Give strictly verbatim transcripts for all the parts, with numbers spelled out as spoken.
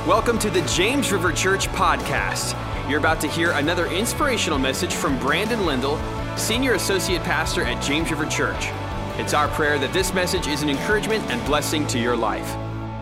Welcome to the James River Church podcast. You're about to hear another inspirational message from Brandon Lindell, Senior Associate Pastor at James River Church. It's our prayer that this message is an encouragement and blessing to your life.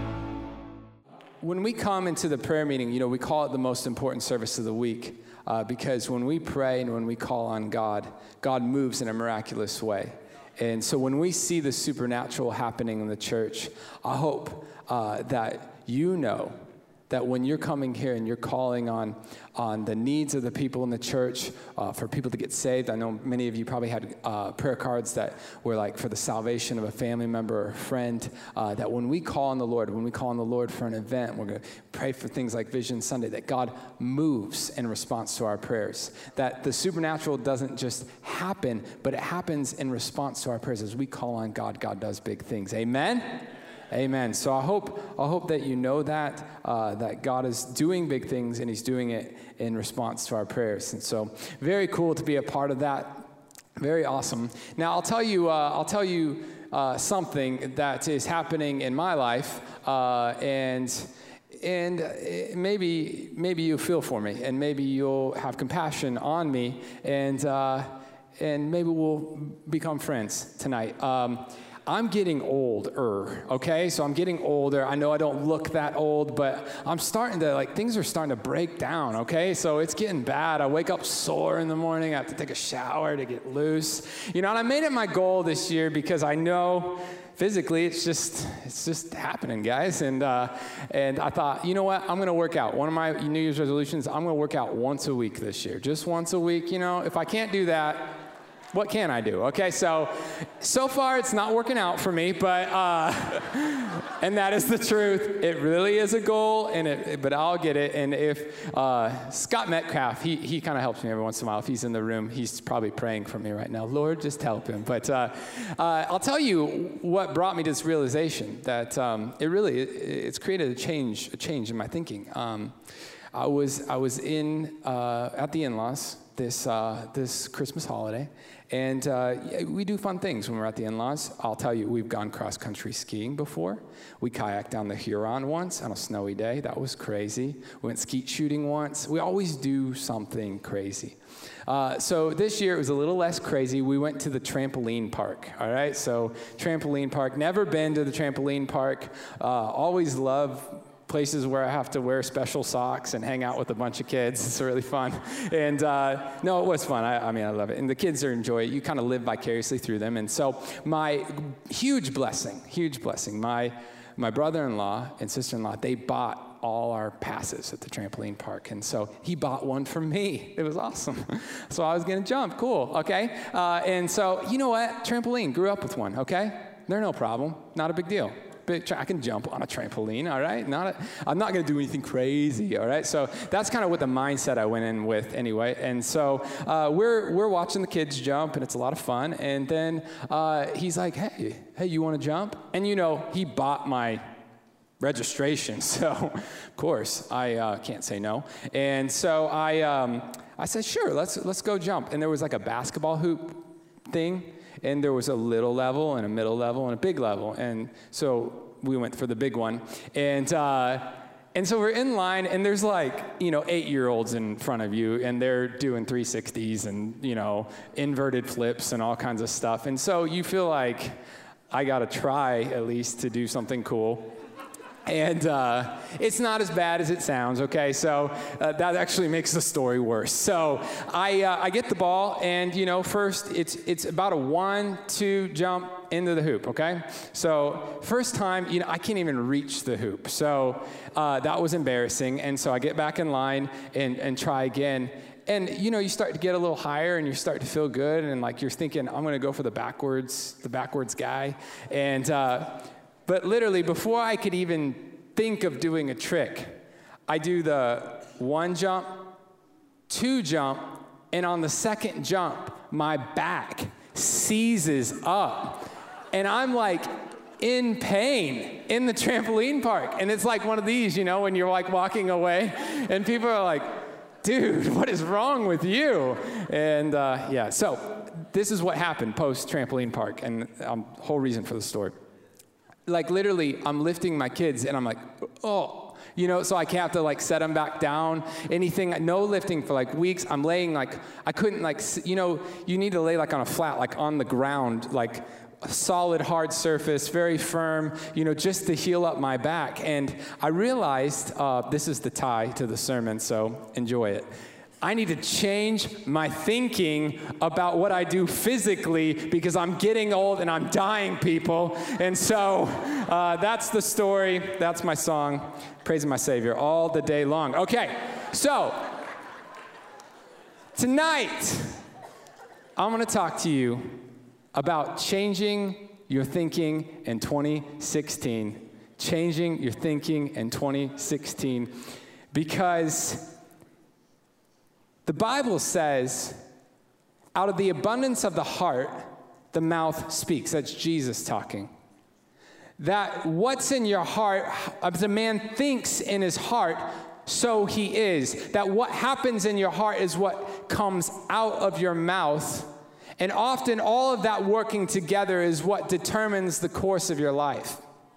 When we come into the prayer meeting, you know, we call it the most important service of the week uh, because when we pray and when we call on God, God moves in a miraculous way. And so when we see the supernatural happening in the church, I hope uh, that you know that when you're coming here and you're calling on, on the needs of the people in the church, uh, for people to get saved. I know many of you probably had uh, prayer cards that were like for the salvation of a family member or a friend, uh, that when we call on the Lord, when we call on the Lord for an event, we're going to pray for things like Vision Sunday, that God moves in response to our prayers. That the supernatural doesn't just happen, but it happens in response to our prayers. As we call on God, God does big things. Amen? Amen. So I hope I hope that you know that, uh, that God is doing big things and he's doing it in response to our prayers. And so very cool to be a part of that. Very awesome. Now I'll tell you, uh, I'll tell you uh, something that is happening in my life, uh, and and maybe maybe you feel for me, and maybe you'll have compassion on me, and uh, and maybe we'll become friends tonight. Um, I'm getting older, okay? So I'm getting older. I know I don't look that old, but I'm starting to, like, things are starting to break down, okay? So it's getting bad. I wake up sore in the morning. I have to take a shower to get loose. You know, and I made it my goal this year because I know physically it's just it's just happening, guys. And uh, and I thought, you know what? I'm going to work out. One of my New Year's resolutions, I'm going to work out once a week this year. Just once a week, you know? If I can't do that, what can I do? Okay, so, so far it's not working out for me, but, uh, and that is the truth. It really is a goal, and it, but I'll get it. And if, uh, Scott Metcalf, he, he kind of helps me every once in a while. If he's in the room, he's probably praying for me right now. Lord, just help him. But, uh, uh, I'll tell you what brought me to this realization that, um, it really, it, it's created a change, a change in my thinking. Um, I was, I was in, uh, at the in-laws this, uh, this Christmas holiday. And uh, we do fun things when we're at the in-laws. I'll tell you, we've gone cross-country skiing before. We kayaked down the Huron once on a snowy day. That was crazy. We went skeet shooting once. We always do something crazy. Uh, so this year, it was a little less crazy. We went to the trampoline park, all right? So trampoline park. Never been to the trampoline park. Uh, always love places where I have to wear special socks and hang out with a bunch of kids. It's really fun. And uh, no, it was fun. I, I mean, I love it. And the kids are enjoy it. You kind of live vicariously through them. And so my huge blessing, huge blessing, my my brother-in-law and sister-in-law, they bought all our passes at the trampoline park. And so he bought one for me. It was awesome. So I was going to jump. Cool. Okay. Uh, and so, you know what? Trampoline, grew up with one. Okay. They're no problem. Not a big deal. I can jump on a trampoline, all right? Not a, I'm not going to do anything crazy, all right? So that's kind of what the mindset I went in with anyway. And so uh, we're we're watching the kids jump, and it's a lot of fun. And then uh, he's like, hey, hey, you want to jump? And, you know, he bought my registration. So, of course, I uh, can't say no. And so I um, I said, sure, let's let's go jump. And there was like a basketball hoop thing. And there was a little level and a middle level and a big level. And so we went for the big one. And uh, and so we're in line, and there's like, you know, eight-year-olds in front of you, and they're doing three sixties and, you know, inverted flips and all kinds of stuff. And so you feel like, I got to try at least to do something cool. And uh, it's not as bad as it sounds, okay? So uh, that actually makes the story worse. So I uh, I get the ball, and, you know, first it's it's about a one, two jump into the hoop, okay? So first time, you know, I can't even reach the hoop. So uh, that was embarrassing. And so I get back in line and, and try again. And, you know, you start to get a little higher, and you start to feel good, and, like, you're thinking, I'm going to go for the backwards, the backwards guy. And uh But literally, before I could even think of doing a trick, I do the one jump, two jump, and on the second jump, my back seizes up. And I'm like in pain in the trampoline park. And it's like one of these, you know, when you're like walking away, and people are like, dude, what is wrong with you? And uh, yeah, so this is what happened post trampoline park, and um, whole reason for the story. Like literally, I'm lifting my kids, and I'm like, oh, You know, so I can't have to like set them back down, anything, no lifting for like weeks. I'm laying like, I couldn't like, you know, you need to lay like on a flat, like on the ground, like a solid, hard surface, very firm, you know, just to heal up my back. And I realized, uh, this is the tie to the sermon, so enjoy it. I need to change my thinking about what I do physically because I'm getting old and I'm dying, people. And so uh, that's the story. That's my song, praising my Savior all the day long. Okay, so tonight I'm going to talk to you about changing your thinking in twenty sixteen. Changing your thinking in twenty sixteen because the Bible says, out of the abundance of the heart, the mouth speaks. That's Jesus talking. That what's in your heart, as a man thinks in his heart, so he is. That what happens in your heart is what comes out of your mouth. And often all of that working together is what determines the course of your life.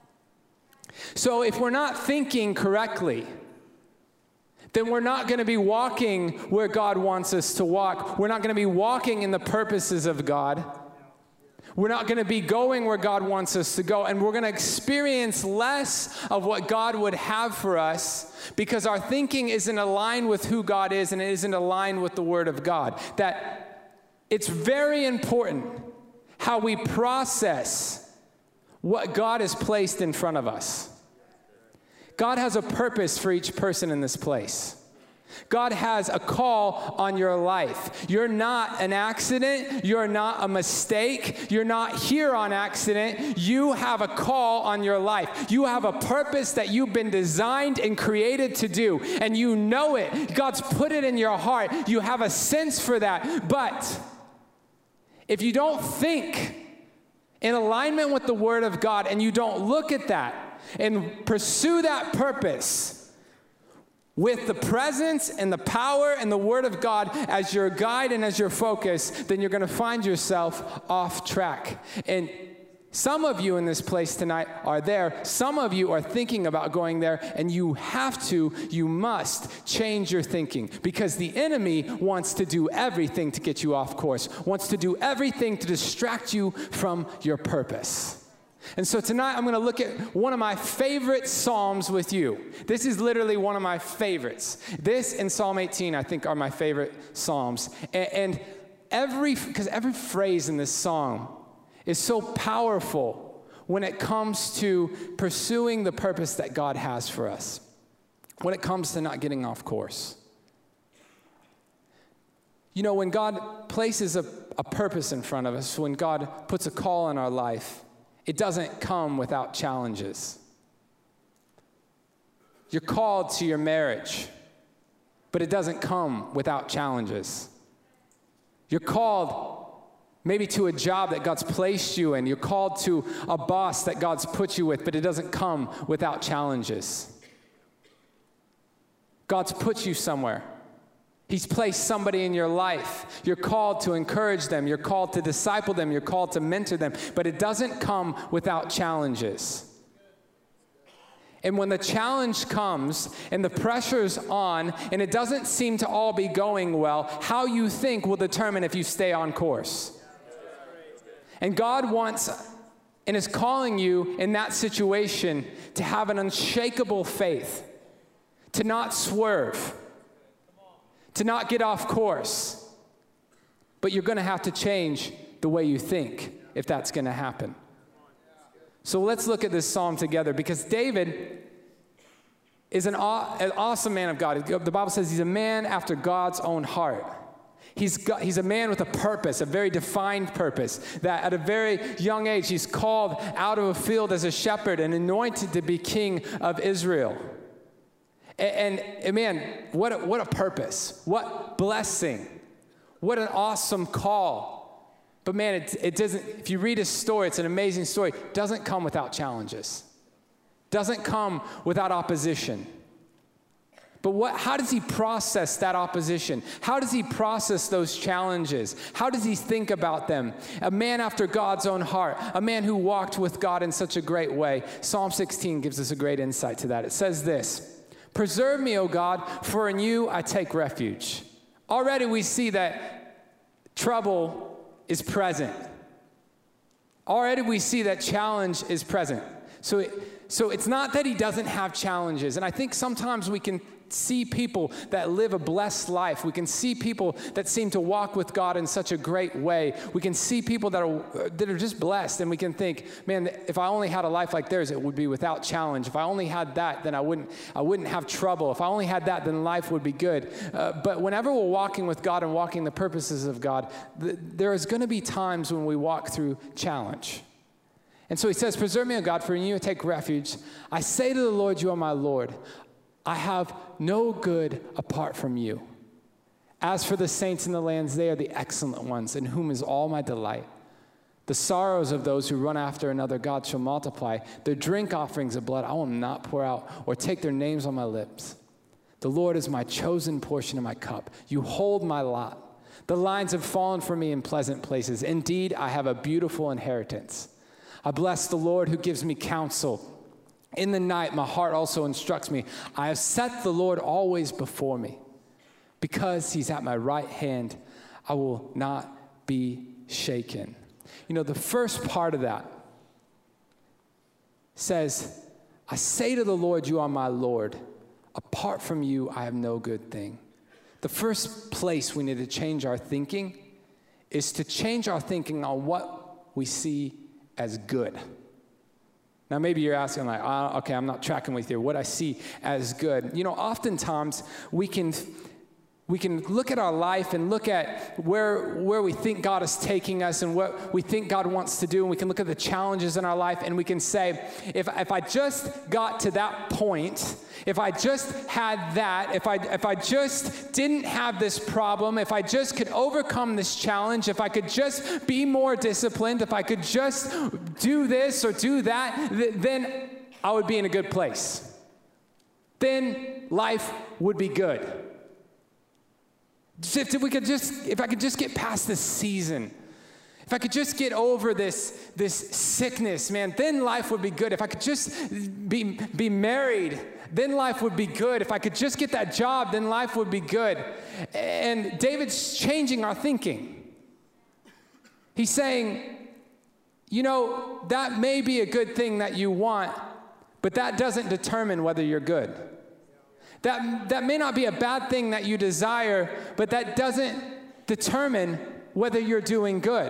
So if we're not thinking correctly, then we're not going to be walking where God wants us to walk. We're not going to be walking in the purposes of God. We're not going to be going where God wants us to go. And we're going to experience less of what God would have for us because our thinking isn't aligned with who God is and it isn't aligned with the Word of God. That it's very important how we process what God has placed in front of us. God has a purpose for each person in this place. God has a call on your life. You're not an accident. You're not a mistake. You're not here on accident. You have a call on your life. You have a purpose that you've been designed and created to do, and you know it. God's put it in your heart. You have a sense for that. But if you don't think in alignment with the Word of God and you don't look at that, and pursue that purpose with the presence and the power and the Word of God as your guide and as your focus, then you're going to find yourself off track. And some of you in this place tonight are there. Some of you are thinking about going there, and you have to, you must change your thinking because the enemy wants to do everything to get you off course, wants to do everything to distract you from your purpose. And so tonight I'm going to look at one of my favorite Psalms with you. This is literally one of my favorites. This and Psalm eighteen, I think, are my favorite Psalms. And, and every, because every phrase in this Psalm is so powerful when it comes to pursuing the purpose that God has for us, when it comes to not getting off course. You know, when God places a, a purpose in front of us, when God puts a call in our life, it doesn't come without challenges. You're called to your marriage, but it doesn't come without challenges. You're called maybe to a job that God's placed you in. You're called to a boss that God's put you with, but it doesn't come without challenges. God's put you somewhere. He's placed somebody in your life. You're called to encourage them. You're called to disciple them. You're called to mentor them. But it doesn't come without challenges. And when the challenge comes and the pressure's on and it doesn't seem to all be going well, how you think will determine if you stay on course. And God wants and is calling you in that situation to have an unshakable faith, to not swerve, to not get off course. But you're going to have to change the way you think if that's going to happen. So let's look at this psalm together, because David is an, aw- an awesome man of God. The Bible says he's a man after God's own heart. He's, got, he's a man with a purpose, a very defined purpose, that at a very young age he's called out of a field as a shepherd and anointed to be king of Israel. And, and man, what a, what a purpose, what blessing, what an awesome call. But man, it, it doesn't, if you read his story, it's an amazing story. It doesn't come without challenges. Doesn't come without opposition. But what, how does he process that opposition? How does he process those challenges? How does he think about them? A man after God's own heart, a man who walked with God in such a great way. Psalm sixteen gives us a great insight to that. It says this: Preserve me, O God, for in you I take refuge. Already we see that trouble is present. Already we see that challenge is present. So, it, so it's not that he doesn't have challenges. And I think sometimes we can see people that live a blessed life. We can see people that seem to walk with God in such a great way. We can see people that are that are just blessed, and we can think, man, if I only had a life like theirs, it would be without challenge. If I only had that, then I wouldn't I wouldn't have trouble. If I only had that, then life would be good. Uh, but whenever we're walking with God and walking the purposes of God, th- there is going to be times when we walk through challenge. And so he says, preserve me, O God, for in you I take refuge. I say to the Lord, you are my Lord. I have no good apart from you. As for the saints in the lands, they are the excellent ones, in whom is all my delight. The sorrows of those who run after another God shall multiply. Their drink offerings of blood I will not pour out, or take their names on my lips. The Lord is my chosen portion of my cup. You hold my lot. The lines have fallen for me in pleasant places. Indeed, I have a beautiful inheritance. I bless the Lord who gives me counsel. In the night, my heart also instructs me. I have set the Lord always before me. Because he's at my right hand, I will not be shaken. You know, the first part of that says, I say to the Lord, you are my Lord. Apart from you, I have no good thing. The first place we need to change our thinking is to change our thinking on what we see as good. Now, maybe you're asking like, oh, okay, I'm not tracking with you. What I see as good. You know, oftentimes we can we can look at our life and look at where where we think God is taking us and what we think God wants to do. And we can look at the challenges in our life and we can say, if if I just got to that point, if I just had that, if I if I just didn't have this problem, if I just could overcome this challenge, if I could just be more disciplined, if I could just do this or do that, th- then I would be in a good place. Then life would be good. If we could just, if I could just get past this season, if I could just get over this, this sickness, man, then life would be good. If I could just be, be married, then life would be good. If I could just get that job, then life would be good. And David's changing our thinking. He's saying, you know, that may be a good thing that you want, but that doesn't determine whether you're good. That, that may not be a bad thing that you desire, but that doesn't determine whether you're doing good.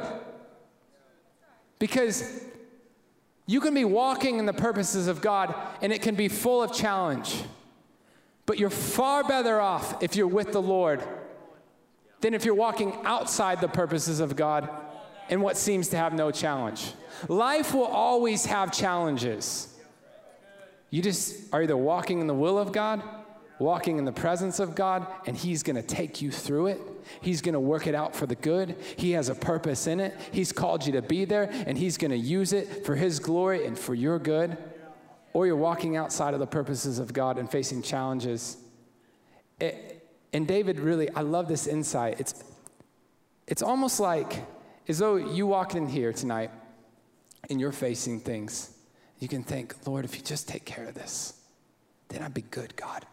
Because you can be walking in the purposes of God, and it can be full of challenge. But you're far better off if you're with the Lord than if you're walking outside the purposes of God in what seems to have no challenge. Life will always have challenges. You just are either walking in the will of God, walking in the presence of God, and he's going to take you through it. He's going to work it out for the good. He has a purpose in it. He's called you to be there, and he's going to use it for his glory and for your good. Or you're walking outside of the purposes of God and facing challenges. It, and David really, I love this insight. It's, it's almost like as though you walked in here tonight and you're facing things. You can think, Lord, if you just take care of this, then I'd be good, God.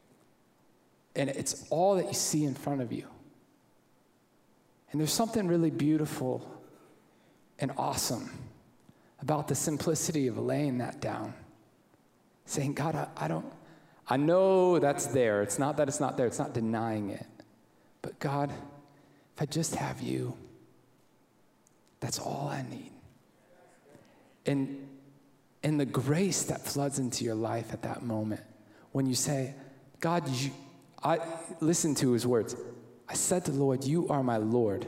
And it's all that you see in front of you. And there's something really beautiful and awesome about the simplicity of laying that down. Saying, God, I, I don't, I know that's there. It's not that it's not there. It's not denying it. But God, if I just have you, that's all I need. And, and the grace that floods into your life at that moment, when you say, God, you, I listen to his words. I said to the Lord, you are my Lord.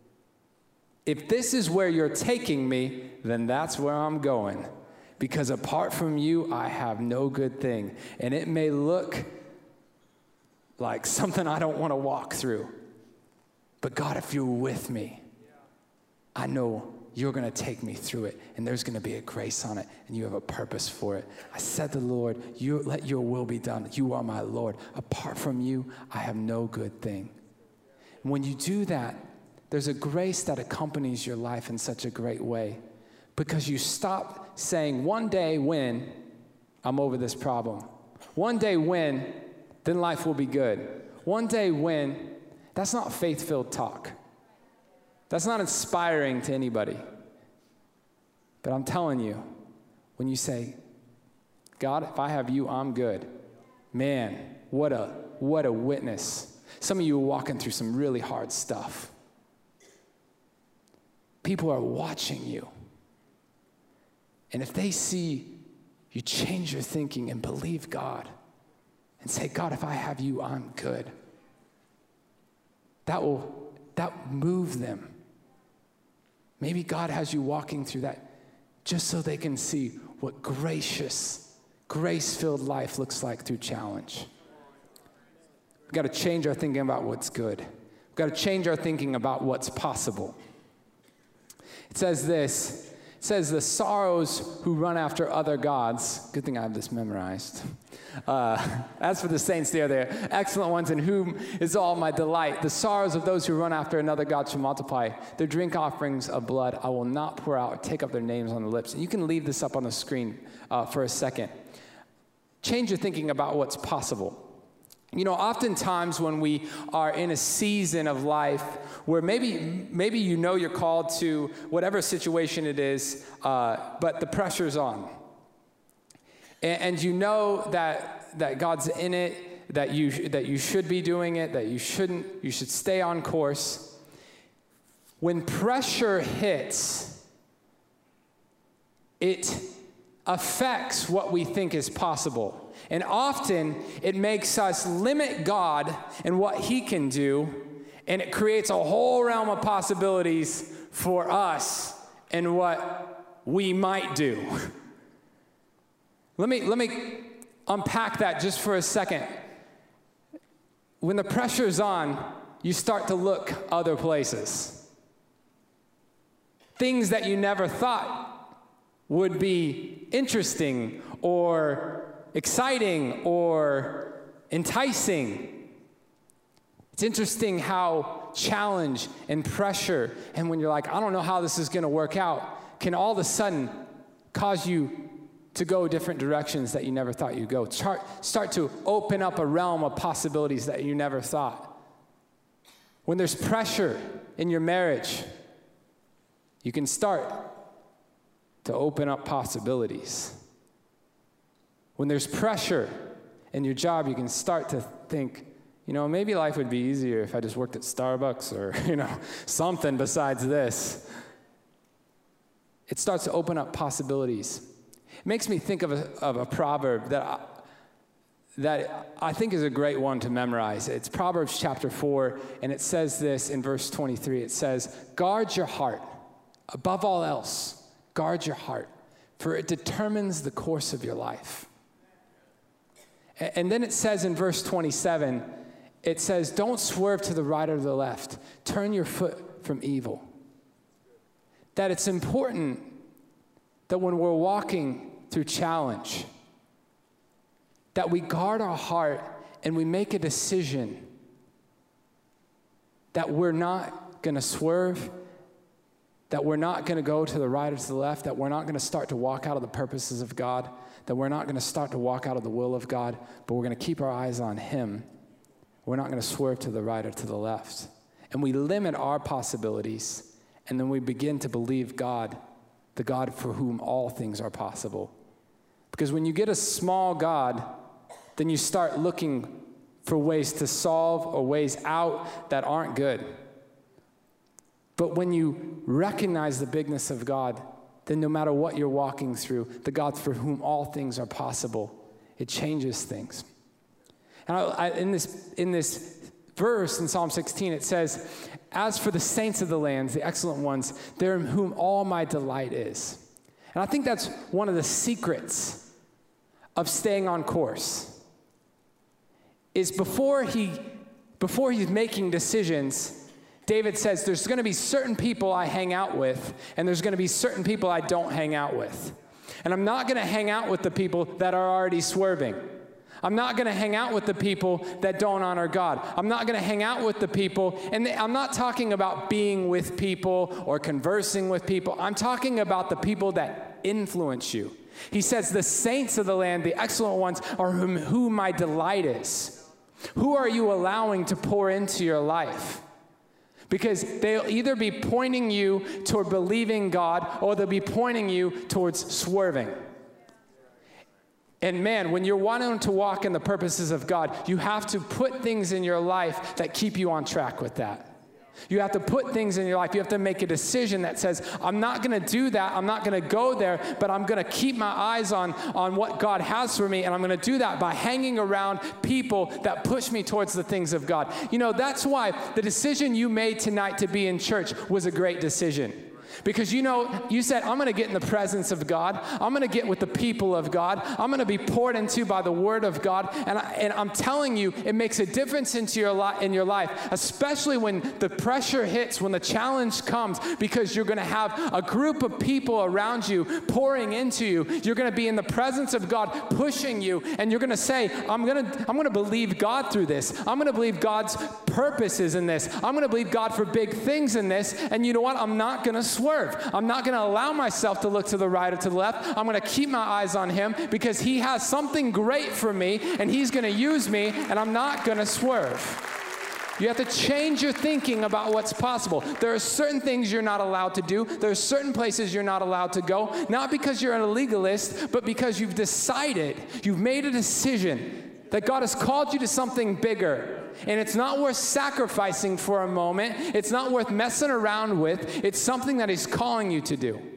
If this is where you're taking me, then that's where I'm going. Because apart from you, I have no good thing. And it may look like something I don't want to walk through. But God, if you're with me, I know you're going to take me through it, and there's going to be a grace on it, and you have a purpose for it. I said to the Lord, you, let your will be done. You are my Lord. Apart from you, I have no good thing. And when you do that, there's a grace that accompanies your life in such a great way, because you stop saying, one day when I'm over this problem, One day when, then life will be good. One day when, that's not faith-filled talk. That's not inspiring to anybody. But I'm telling you, when you say, God, if I have you, I'm good. Man, what a, what a witness. Some of you are walking through some really hard stuff. People are watching you. And if they see you change your thinking and believe God and say, God, if I have you, I'm good, that will, that will move them. Maybe God has you walking through that just so they can see what gracious, grace-filled life looks like through challenge. We've got to change our thinking about what's good. We've got to change our thinking about what's possible. It says this, it says the sorrows who run after other gods, good thing I have this memorized. Uh, as for the saints, they are there, excellent ones in whom is all my delight. The sorrows of those who run after another god shall multiply. Their drink offerings of blood I will not pour out or take up their names on the lips. And you can leave this up on the screen uh, for a second. Change your thinking about what's possible. You know, oftentimes when we are in a season of life where maybe maybe you know you're called to whatever situation it is, uh, but the pressure's on. And, and you know that that God's in it, that you that you should be doing it, that you shouldn't, you should stay on course. When pressure hits, it affects what we think is possible. And often, it makes us limit God and what he can do, and it creates a whole realm of possibilities for us and what we might do. Let me, let me unpack that just for a second. When the pressure's on, you start to look other places. Things that you never thought would be interesting or exciting or enticing. It's interesting how challenge and pressure, and when you're like, I don't know how this is going to work out, can all of a sudden cause you to go different directions that you never thought you'd go. Start, start to open up a realm of possibilities that you never thought. When there's pressure in your marriage, you can start to open up possibilities. When there's pressure in your job, you can start to think, you know, maybe life would be easier if I just worked at Starbucks or, you know, something besides this. It starts to open up possibilities. It makes me think of a, of a proverb that I, that I think is a great one to memorize. It's Proverbs chapter four, and it says this in verse twenty-three. It says, guard your heart. Above all else, guard your heart, for it determines the course of your life. And then it says in verse twenty-seven, it says, don't swerve to the right or the left. Turn your foot from evil. That it's important that when we're walking through challenge, that we guard our heart and we make a decision that we're not going to swerve, that we're not going to go to the right or to the left, that we're not going to start to walk out of the purposes of God, that we're not going to start to walk out of the will of God, but we're going to keep our eyes on him. We're not going to swerve to the right or to the left. And we limit our possibilities, and then we begin to believe God, the God for whom all things are possible. Because when you get a small God, then you start looking for ways to solve or ways out that aren't good. But when you recognize the bigness of God, then no matter what you're walking through, the God for whom all things are possible, it changes things. And I, I, in this in this verse in Psalm sixteen, it says, as for the saints of the lands, the excellent ones, they're in whom all my delight is. And I think that's one of the secrets of staying on course, is before he, before he's making decisions, David says, there's going to be certain people I hang out with, and there's going to be certain people I don't hang out with. And I'm not going to hang out with the people that are already swerving. I'm not going to hang out with the people that don't honor God. I'm not going to hang out with the people, and I'm not talking about being with people or conversing with people. I'm talking about the people that influence you, He says, the saints of the land, the excellent ones, are whom, whom my delight is. Who are you allowing to pour into your life? Because they'll either be pointing you toward believing God, or they'll be pointing you towards swerving. And man, when you're wanting to walk in the purposes of God, you have to put things in your life that keep you on track with that. You have to put things in your life. You have to make a decision that says, I'm not going to do that. I'm not going to go there, but I'm going to keep my eyes on, on what God has for me. And I'm going to do that by hanging around people that push me towards the things of God. You know, that's why the decision you made tonight to be in church was a great decision. Because you know, you said, I'm going to get in the presence of God. I'm going to get with the people of God. I'm going to be poured into by the word of God. And, I, and I'm telling you, it makes a difference into your li- in your life, especially when the pressure hits, when the challenge comes, because you're going to have a group of people around you pouring into you. You're going to be in the presence of God pushing you, and you're going to say, I'm going to, I'm going to believe God through this. I'm going to believe God's purposes in this. I'm going to believe God for big things in this. And you know what? I'm not going to swerve. I'm not going to allow myself to look to the right or to the left. I'm going to keep my eyes on him because he has something great for me, and he's going to use me, and I'm not going to swerve. You have to change your thinking about what's possible. There are certain things you're not allowed to do. There are certain places you're not allowed to go, not because you're a legalist, but because you've decided, you've made a decision that God has called you to something bigger. And it's not worth sacrificing for a moment. It's not worth messing around with. It's something that he's calling you to do.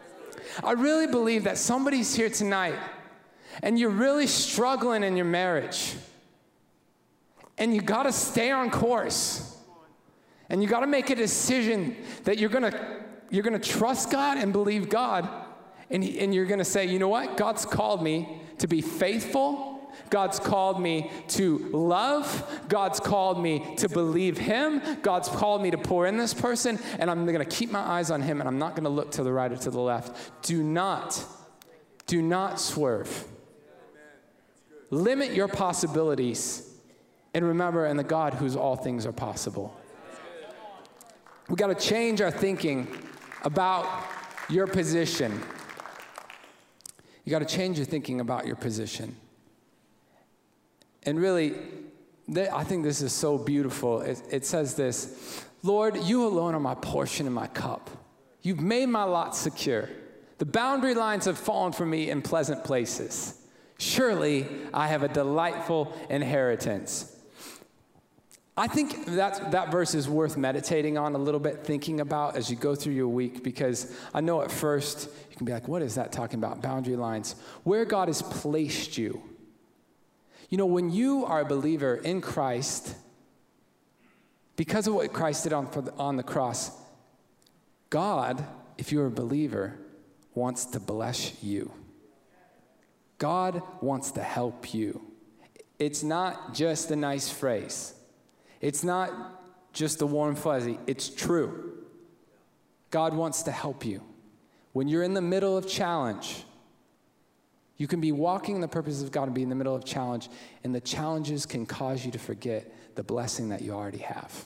I really believe that somebody's here tonight and you're really struggling in your marriage. And you got to stay on course. And you got to make a decision that you're going to you're going to trust God and believe God. And, he, and you're going to say, you know what? God's called me to be faithful. God's called me to love. God's called me to believe him. God's called me to pour in this person, and I'm going to keep my eyes on him, and I'm not going to look to the right or to the left. Do not, do not swerve. Limit your possibilities, and remember in the God whose all things are possible. We got to change our thinking about your position. You got to change your thinking about your position. And really, I think this is so beautiful. It, it says this, Lord, you alone are my portion and my cup. You've made my lot secure. The boundary lines have fallen for me in pleasant places. Surely I have a delightful inheritance. I think that, that verse is worth meditating on a little bit, thinking about as you go through your week, because I know at first you can be like, what is that talking about? Boundary lines. Where God has placed you. You know, when you are a believer in Christ, because of what Christ did on, for the, on the cross, God, if you're a believer, wants to bless you. God wants to help you. It's not just a nice phrase. It's not just a warm fuzzy. It's true. God wants to help you. When you're in the middle of challenge, you can be walking in the purposes of God and be in the middle of challenge, and the challenges can cause you to forget the blessing that you already have.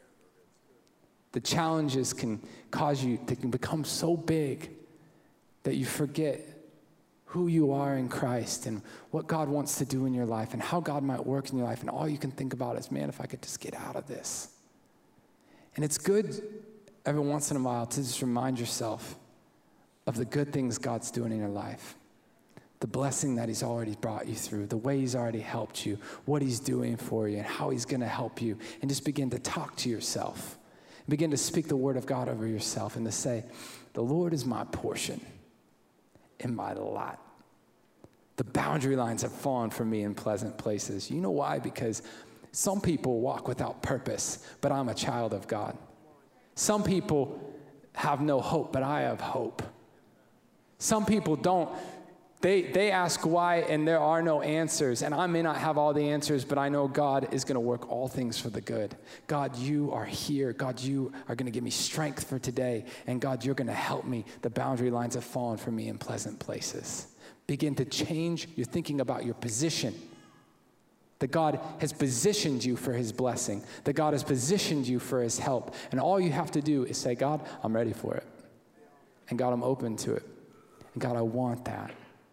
The challenges can cause you to become so big that you forget who you are in Christ and what God wants to do in your life and how God might work in your life, and all you can think about is, man, if I could just get out of this. And it's good every once in a while to just remind yourself of the good things God's doing in your life. The blessing that he's already brought you through, the way he's already helped you, what he's doing for you, and how he's going to help you. And just begin to talk to yourself. Begin to speak the word of God over yourself and to say, the Lord is my portion and my lot. The boundary lines have fallen for me in pleasant places. You know why? Because some people walk without purpose, but I'm a child of God. Some people have no hope, but I have hope. Some people don't. They they ask why, and there are no answers. And I may not have all the answers, but I know God is going to work all things for the good. God, you are here. God, you are going to give me strength for today. And God, you're going to help me. The boundary lines have fallen for me in pleasant places. Begin to change your thinking about your position. That God has positioned you for his blessing. That God has positioned you for his help. And all you have to do is say, God, I'm ready for it. And God, I'm open to it. And God, I want that.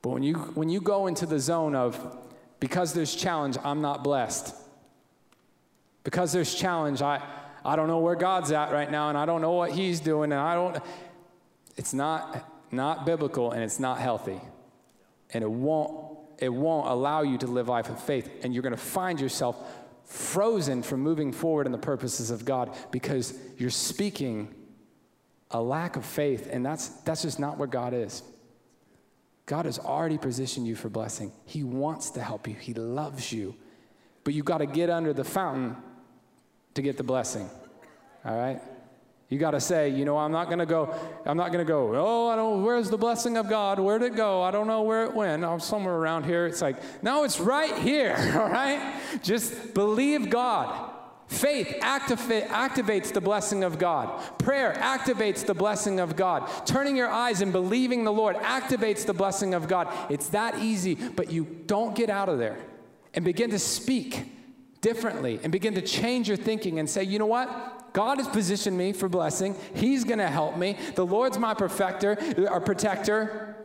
But when you, when you go into the zone of, because there's challenge, I'm not blessed. Because there's challenge, I, I don't know where God's at right now, and I don't know what he's doing, and I don't, it's not, not biblical, and it's not healthy. And it won't, it won't allow you to live life of faith. And you're going to find yourself frozen from moving forward in the purposes of God because you're speaking a lack of faith, and that's, that's just not where God is. God has already positioned you for blessing. He wants to help you. He loves you. But you got to get under the fountain to get the blessing. All right? You got to say, you know, I'm not going to go, I'm not going to go, oh, I don't, where's the blessing of God? Where'd it go? I don't know where it went. I'm somewhere around here. It's like, no, it's right here. All right? Just believe God. Faith activa- activates the blessing of God. Prayer activates the blessing of God. Turning your eyes and believing the Lord activates the blessing of God. It's that easy, but you don't get out of there and begin to speak differently and begin to change your thinking and say, you know what? God has positioned me for blessing. He's going to help me. The Lord's my perfecter, or protector.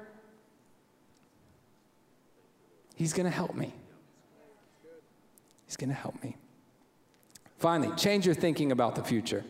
He's going to help me. He's going to help me. Finally, change your thinking about the future.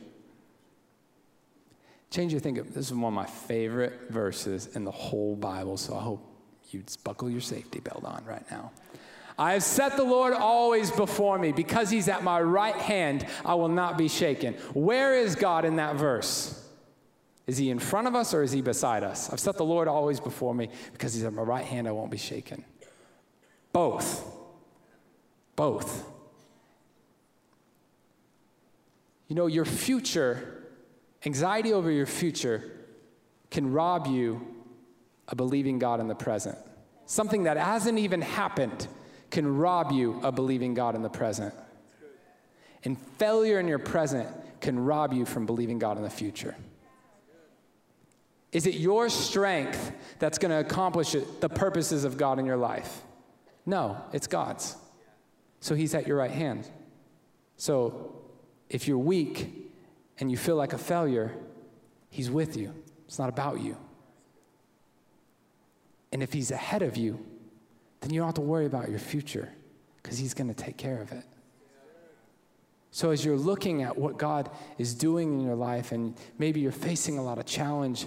Change your thinking. This is one of my favorite verses in the whole Bible, so I hope you buckle your safety belt on right now. I have set the Lord always before me. Because he's at my right hand, I will not be shaken. Where is God in that verse? Is he in front of us or is he beside us? I've set the Lord always before me. Because he's at my right hand, I won't be shaken. Both. Both. You know, your future, anxiety over your future can rob you of believing God in the present. Something that hasn't even happened can rob you of believing God in the present. And failure in your present can rob you from believing God in the future. Is it your strength that's going to accomplish it, the purposes of God in your life? No, it's God's. So he's at your right hand. So if you're weak and you feel like a failure, he's with you. It's not about you. And if he's ahead of you, then you don't have to worry about your future because he's going to take care of it. So as you're looking at what God is doing in your life and maybe you're facing a lot of challenge,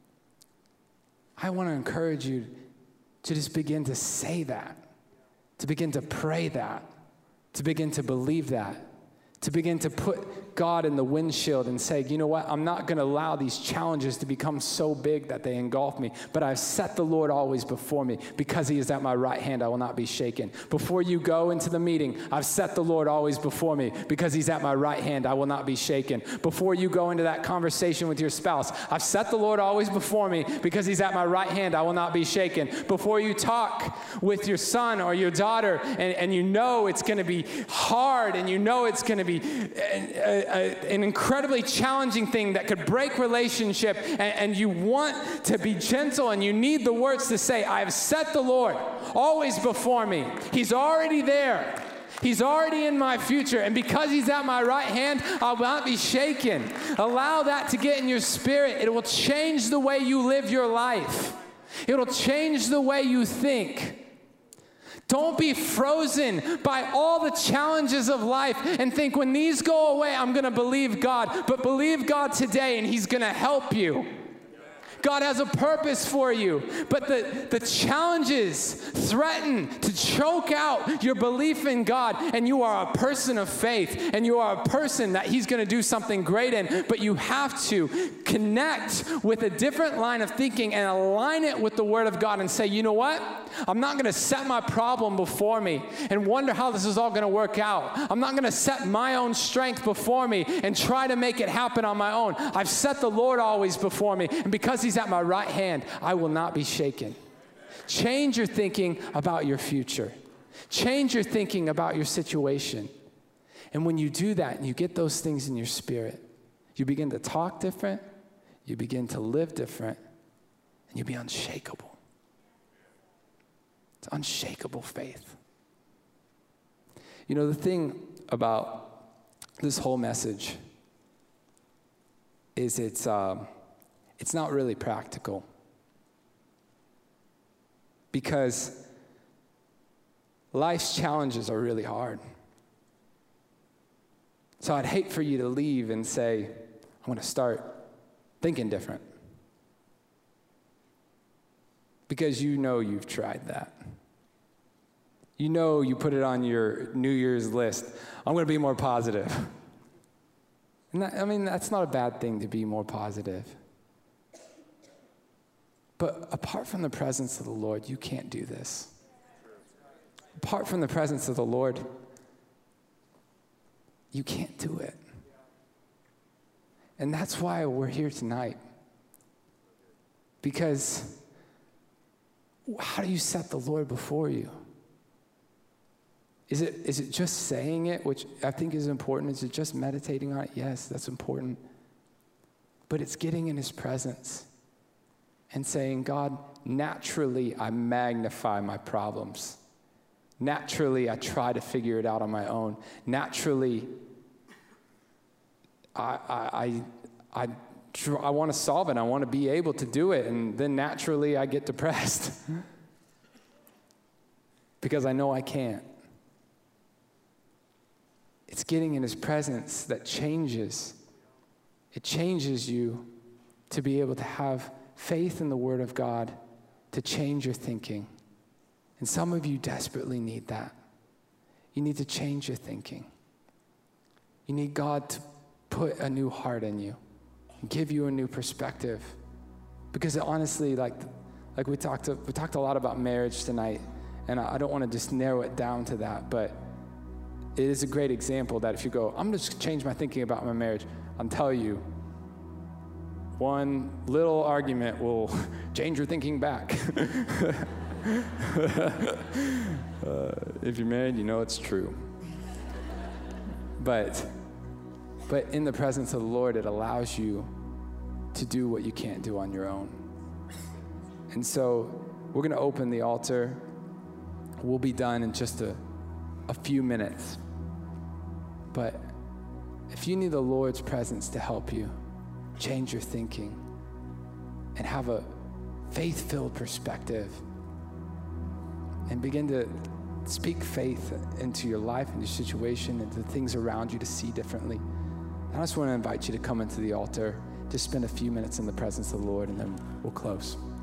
I want to encourage you to just begin to say that, to begin to pray that, to begin to believe that, to begin to put God in the windshield and say, you know what, I'm not going to allow these challenges to become so big that they engulf me, but I've set the Lord always before me. Because he is at my right hand, I will not be shaken. Before you go into the meeting, I've set the Lord always before me. Because he's at my right hand, I will not be shaken. Before you go into that conversation with your spouse, I've set the Lord always before me. Because he's at my right hand, I will not be shaken. Before you talk with your son or your daughter, and, and you know it's going to be hard, and you know it's going to be a, a, an incredibly challenging thing that could break relationship, and, and you want to be gentle, and you need the words to say, I have set the Lord always before me. He's already there. He's already in my future, and because he's at my right hand, I will not be shaken. Allow that to get in your spirit. It will change the way you live your life. It will change the way you think. Don't be frozen by all the challenges of life and think when these go away, I'm going to believe God. But believe God today and he's going to help you. God has a purpose for you, but the, the challenges threaten to choke out your belief in God, and you are a person of faith, and you are a person that he's going to do something great in, but you have to connect with a different line of thinking and align it with the Word of God and say, you know what? I'm not going to set my problem before me and wonder how this is all going to work out. I'm not going to set my own strength before me and try to make it happen on my own. I've set the Lord always before me, and because he's at my right hand, I will not be shaken. Change your thinking about your future. Change your thinking about your situation. And when you do that and you get those things in your spirit, you begin to talk different, you begin to live different, and you'll be unshakable. It's unshakable faith. You know, the thing about this whole message is it's, um, it's not really practical. because life's challenges are really hard. So I'd hate for you to leave and say, I'm going to start thinking different. Because you know you've tried that. You know you put it on your New Year's list. I'm going to be more positive. And that, I mean, that's not a bad thing to be more positive. But apart from the presence of the Lord, you can't do this. Apart from the presence of the Lord, you can't do it. And that's why we're here tonight. Because how do you set the Lord before you? Is it, is it just saying it, which I think is important? Is it just meditating on it? Yes, that's important. But it's getting in his presence and saying, God, naturally I magnify my problems. Naturally I try to figure it out on my own. Naturally I, I, I, I, I want to solve it. I want to be able to do it. And then naturally I get depressed because I know I can't. It's getting in his presence that changes. It changes you to be able to have faith in the Word of God to change your thinking. And some of you desperately need that. You need to change your thinking. You need God to put a new heart in you, give you a new perspective. Because honestly, like, like we talked, to, we talked a lot about marriage tonight, and I, I don't want to just narrow it down to that, but it is a great example that if you go, I'm just change my thinking about my marriage, I'll tell you, one little argument will change your thinking back. uh, if you're married, you know it's true. But, but in the presence of the Lord, it allows you to do what you can't do on your own. And so we're going to open the altar. We'll be done in just a, a few minutes. But if you need the Lord's presence to help you change your thinking and have a faith-filled perspective and begin to speak faith into your life and your situation and the things around you to see differently, I just want to invite you to come into the altar, just spend a few minutes in the presence of the Lord, and then we'll close.